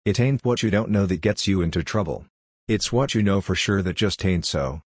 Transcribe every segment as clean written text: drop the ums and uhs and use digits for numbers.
It ain't what you don't know that gets you into trouble. It's what you know for sure that just ain't so.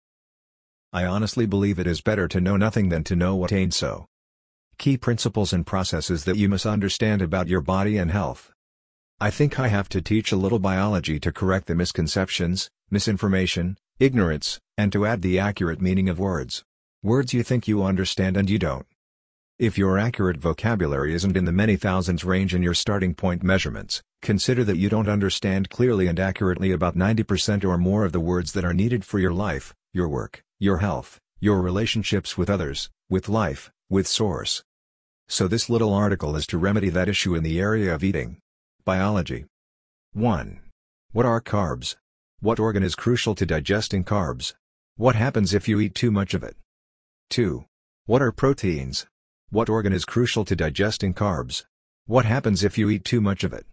I honestly believe it is better to know nothing than to know what ain't so. Key principles and processes that you must understand about your body and health. I think I have to teach a little biology to correct the misconceptions, misinformation, ignorance, and to add the accurate meaning of words. Words you think you understand and you don't. If your accurate vocabulary isn't in the many thousands range in your starting point measurements, consider that you don't understand clearly and accurately about 90% or more of the words that are needed for your life, your work, your health, your relationships with others, with life, with source. So this little article is to remedy that issue in the area of eating. Biology. 1. What are carbs? What organ is crucial to digesting carbs? What happens if you eat too much of it? 2. What are proteins? What organ is crucial to digesting carbs? What happens if you eat too much of it?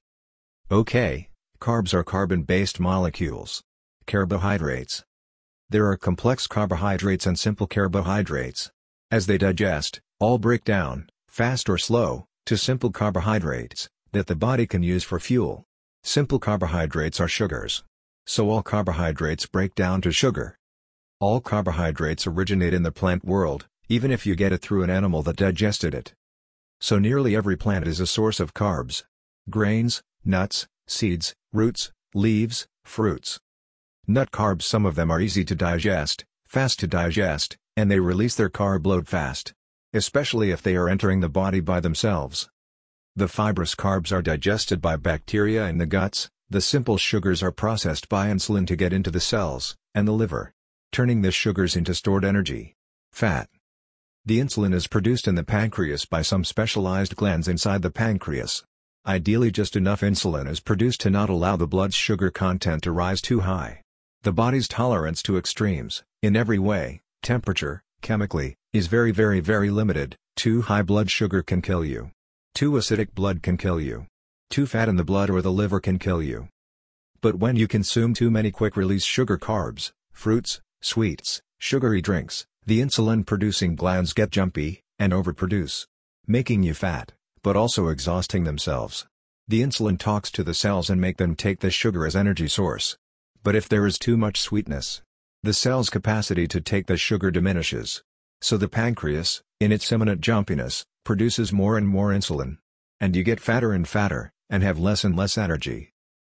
Okay, carbs are carbon-based molecules. Carbohydrates. There are complex carbohydrates and simple carbohydrates. As they digest, all break down, fast or slow, to simple carbohydrates that the body can use for fuel. Simple carbohydrates are sugars. So all carbohydrates break down to sugar. All carbohydrates originate in the plant world, even if you get it through an animal that digested it. So nearly every plant is a source of carbs. Grains, nuts, seeds, roots, leaves, fruits. Nut carbs, some of them are easy to digest, fast to digest, and they release their carb load fast. Especially if they are entering the body by themselves. The fibrous carbs are digested by bacteria in the guts, the simple sugars are processed by insulin to get into the cells, and the liver, turning the sugars into stored energy. Fat. The insulin is produced in the pancreas by some specialized glands inside the pancreas. Ideally just enough insulin is produced to not allow the blood's sugar content to rise too high. The body's tolerance to extremes, in every way, temperature, chemically, is very limited. Too high blood sugar can kill you. Too acidic blood can kill you. Too fat in the blood or the liver can kill you. But when you consume too many quick-release sugar carbs, fruits, sweets, sugary drinks, the insulin-producing glands get jumpy, and overproduce. Making you fat, but also exhausting themselves. The insulin talks to the cells and make them take the sugar as energy source. But if there is too much sweetness, the cell's capacity to take the sugar diminishes. So the pancreas, in its imminent jumpiness, produces more and more insulin. And you get fatter and fatter, and have less and less energy.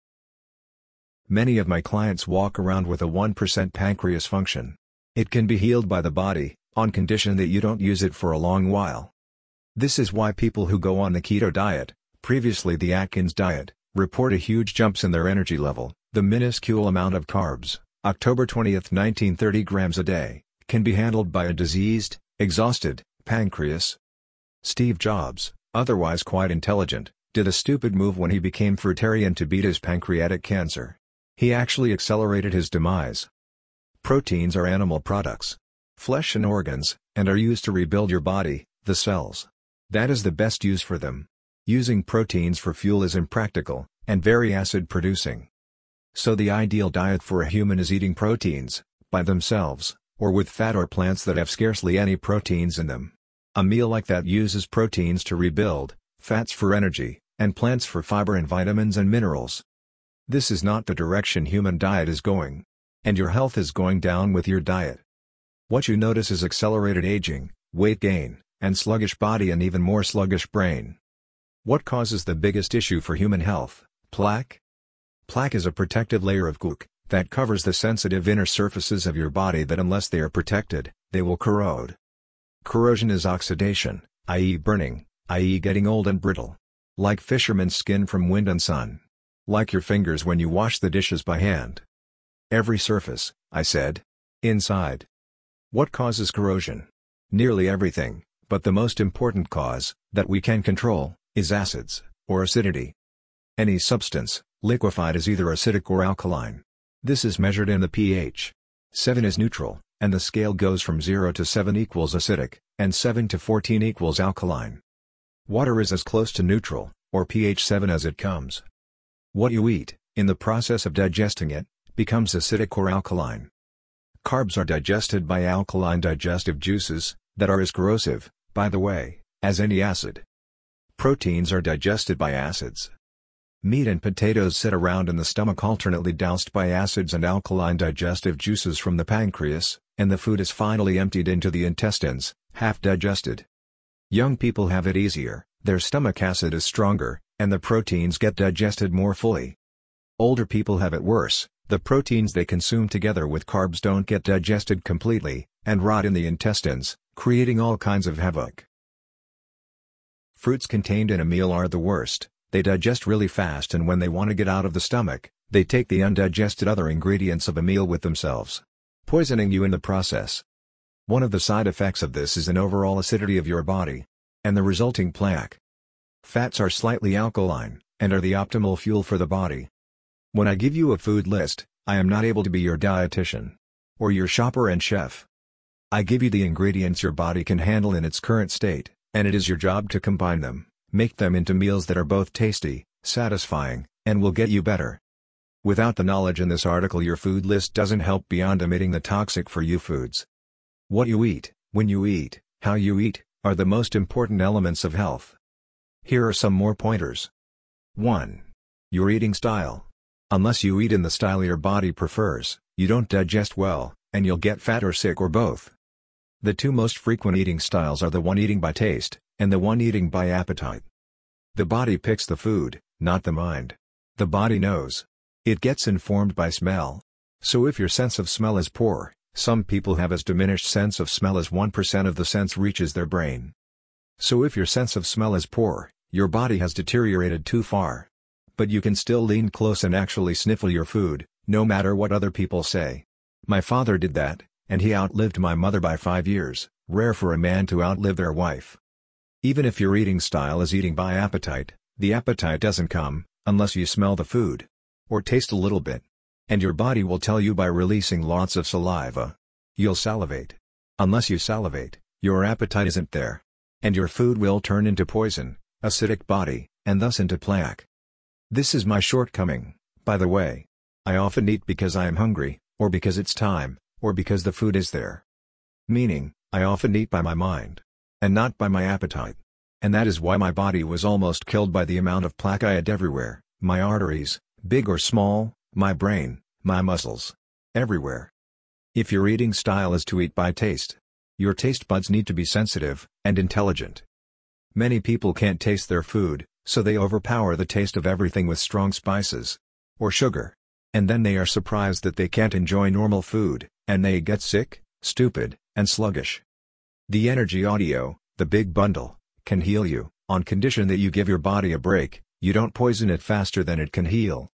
Many of my clients walk around with a 1% pancreas function. It can be healed by the body, on condition that you don't use it for a long while. This is why people who go on the keto diet, previously the Atkins diet, report a huge jumps in their energy level. The minuscule amount of carbs, October 20, 1930 grams a day, can be handled by a diseased, exhausted, pancreas. Steve Jobs, otherwise quite intelligent, did a stupid move when he became fruitarian to beat his pancreatic cancer. He actually accelerated his demise. Proteins are animal products. Flesh and organs, and are used to rebuild your body, the cells. That is the best use for them. Using proteins for fuel is impractical, and very acid-producing. So the ideal diet for a human is eating proteins, by themselves, or with fat or plants that have scarcely any proteins in them. A meal like that uses proteins to rebuild, fats for energy, and plants for fiber and vitamins and minerals. This is not the direction human diet is going. And your health is going down with your diet. What you notice is accelerated aging, weight gain, and sluggish body and even more sluggish brain. What causes the biggest issue for human health? Plaque? Plaque is a protective layer of gook that covers the sensitive inner surfaces of your body that unless they are protected, they will corrode. Corrosion is oxidation, i.e. burning, i.e. getting old and brittle. Like fisherman's skin from wind and sun. Like your fingers when you wash the dishes by hand. Every surface, I said. Inside. What causes corrosion? Nearly everything, but the most important cause, that we can control, is acids, or acidity. Any substance, liquefied is either acidic or alkaline. This is measured in the pH. 7 is neutral, and the scale goes from 0 to 7 equals acidic, and 7 to 14 equals alkaline. Water is as close to neutral, or pH 7 as it comes. What you eat, in the process of digesting it, becomes acidic or alkaline. Carbs are digested by alkaline digestive juices, that are as corrosive, by the way, as any acid. Proteins are digested by acids. Meat and potatoes sit around in the stomach alternately doused by acids and alkaline digestive juices from the pancreas, and the food is finally emptied into the intestines, half digested. Young people have it easier, their stomach acid is stronger, and the proteins get digested more fully. Older people have it worse, the proteins they consume together with carbs don't get digested completely, and rot in the intestines, creating all kinds of havoc. Fruits contained in a meal are the worst. They digest really fast, and when they want to get out of the stomach, they take the undigested other ingredients of a meal with themselves, poisoning you in the process. One of the side effects of this is an overall acidity of your body, and the resulting plaque. Fats are slightly alkaline, and are the optimal fuel for the body. When I give you a food list, I am not able to be your dietitian, or your shopper and chef. I give you the ingredients your body can handle in its current state, and it is your job to combine them. Make them into meals that are both tasty, satisfying, and will get you better. Without the knowledge in this article, your food list doesn't help beyond omitting the toxic for you foods. What you eat, when you eat, how you eat, are the most important elements of health. Here are some more pointers. 1. Your eating style. Unless you eat in the style your body prefers, you don't digest well, and you'll get fat or sick or both. The two most frequent eating styles are the one eating by taste, and the one eating by appetite. The body picks the food, not the mind. The body knows. It gets informed by smell. So if your sense of smell is poor, some people have as diminished sense of smell as 1% of the sense reaches their brain. So if your sense of smell is poor, your body has deteriorated too far. But you can still lean close and actually sniffle your food, no matter what other people say. My father did that, and he outlived my mother by 5 years, rare for a man to outlive their wife. Even if your eating style is eating by appetite, the appetite doesn't come, unless you smell the food. Or taste a little bit. And your body will tell you by releasing lots of saliva. You'll salivate. Unless you salivate, your appetite isn't there. And your food will turn into poison, acidic body, and thus into plaque. This is my shortcoming, by the way. I often eat because I am hungry, or because it's time, or because the food is there. Meaning, I often eat by my mind, and not by my appetite. And that is why my body was almost killed by the amount of plaque I had everywhere, my arteries, big or small, my brain, my muscles. Everywhere. If your eating style is to eat by taste, your taste buds need to be sensitive and intelligent. Many people can't taste their food, so they overpower the taste of everything with strong spices or sugar. And then they are surprised that they can't enjoy normal food, and they get sick, stupid, and sluggish. The Energy Audio, the big bundle, can heal you, on condition that you give your body a break, you don't poison it faster than it can heal.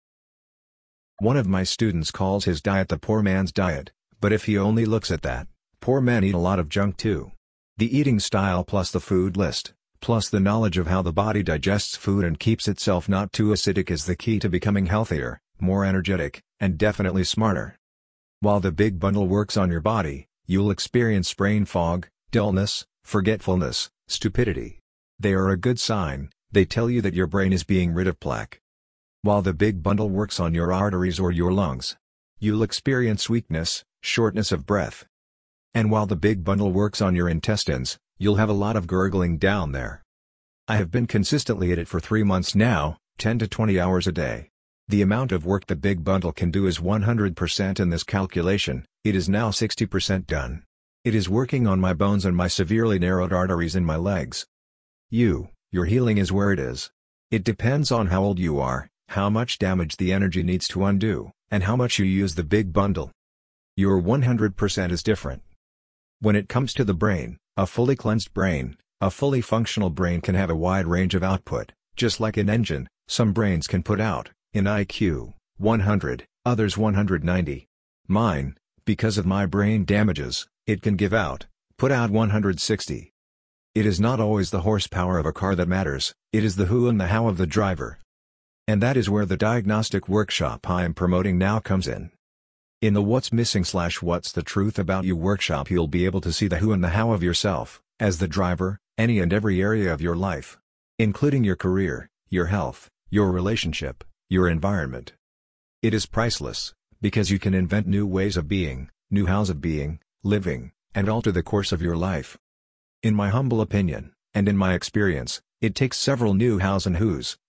One of my students calls his diet the poor man's diet, but if he only looks at that, poor men eat a lot of junk too. The eating style plus the food list, plus the knowledge of how the body digests food and keeps itself not too acidic is the key to becoming healthier, more energetic, and definitely smarter. While the big bundle works on your body, you'll experience brain fog, dullness, forgetfulness, stupidity. They are a good sign, they tell you that your brain is being rid of plaque. While the big bundle works on your arteries or your lungs, you'll experience weakness, shortness of breath. And while the big bundle works on your intestines, you'll have a lot of gurgling down there. I have been consistently at it for 3 months now, 10 to 20 hours a day. The amount of work the big bundle can do is 100% in this calculation. It is now 60% done. It is working on my bones and my severely narrowed arteries in my legs. Your healing is where it is. It depends on how old you are, how much damage the energy needs to undo, and how much you use the big bundle. Your 100% is different. When it comes to the brain, a fully cleansed brain, a fully functional brain can have a wide range of output, just like an engine. Some brains can put out, in IQ, 100, others 190. Mine, because of my brain damages, it can put out 160. It is not always the horsepower of a car that matters, it is the who and the how of the driver. And that is where the diagnostic workshop I am promoting now comes in. In the What's Missing / What's the Truth About You workshop, you'll be able to see the who and the how of yourself, as the driver, any and every area of your life, including your career, your health, your relationship, your environment. It is priceless, because you can invent new ways of being, new hows of being, living, and alter the course of your life. In my humble opinion, and in my experience, it takes several new hows and whos,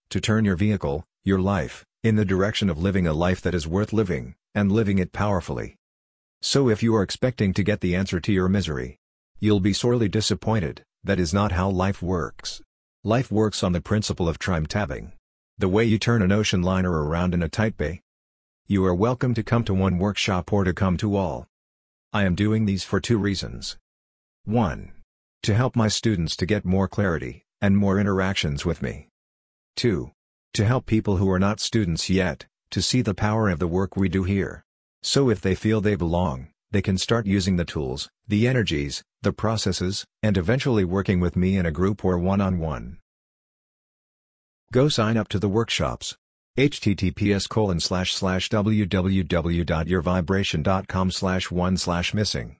to turn your vehicle, your life, in the direction of living a life that is worth living, and living it powerfully. So if you are expecting to get the answer to your misery, you'll be sorely disappointed. That is not how life works. Life works on the principle of trim-tabbing. The way you turn an ocean liner around in a tight bay. You are welcome to come to one workshop or to come to all. I am doing these for 2 reasons. 1. To help my students to get more clarity, and more interactions with me. 2. To help people who are not students yet, to see the power of the work we do here. So if they feel they belong, they can start using the tools, the energies, the processes, and eventually working with me in a group or one-on-one. Go sign up to the workshops. https://www.yourvibration.com/1/missing